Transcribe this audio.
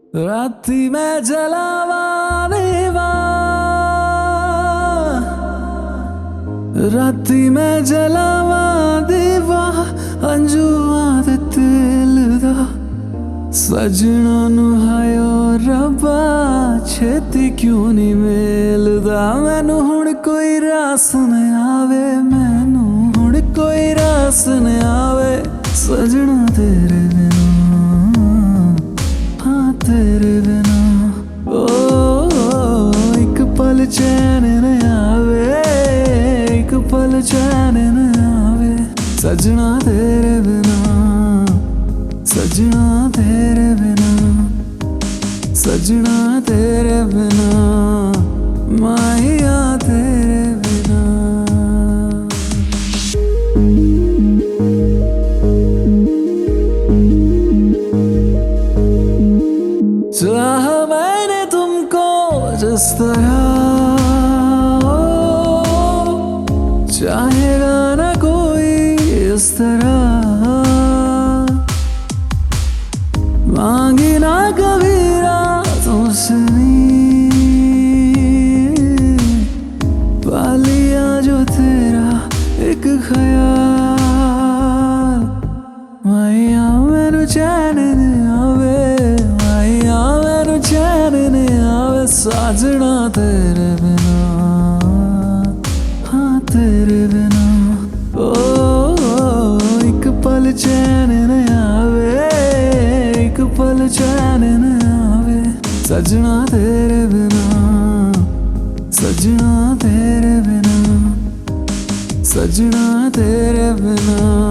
राती में जलावा देवा, राती में जलावा देवा, अंजुआ दे तेल दा सजना नु हायो रब्बा, छेती क्यों नहीं मिलदा। मैनू हुण कोई रास न आवे, मैनू हुण कोई रास न आवे, सजना तेरे बिना, हाँ तेरे बिना। एक पल चैन न आवे, एक पल चैन न आवे, सजना तेरे बिना, सजना तेरे बिना, सजना तेरे बिना, माहिया तेरे बिना। चाहा मैंने तुमको जिस तरह, चाहेगा ना कोई इस तरह, मांगी ना कभी रातों से नींद, पालिया जो तेरा एक ख्याल, माया मैनू चैन न आवे, माया मैनू चैन न आवे, साजना तेरे बिना, हाँ तेरे बिना। एक पल चैन न आवे, एक पल चैन न आवे, सजना तेरे बिना, सजना तेरे बिना, सजना तेरे बिना।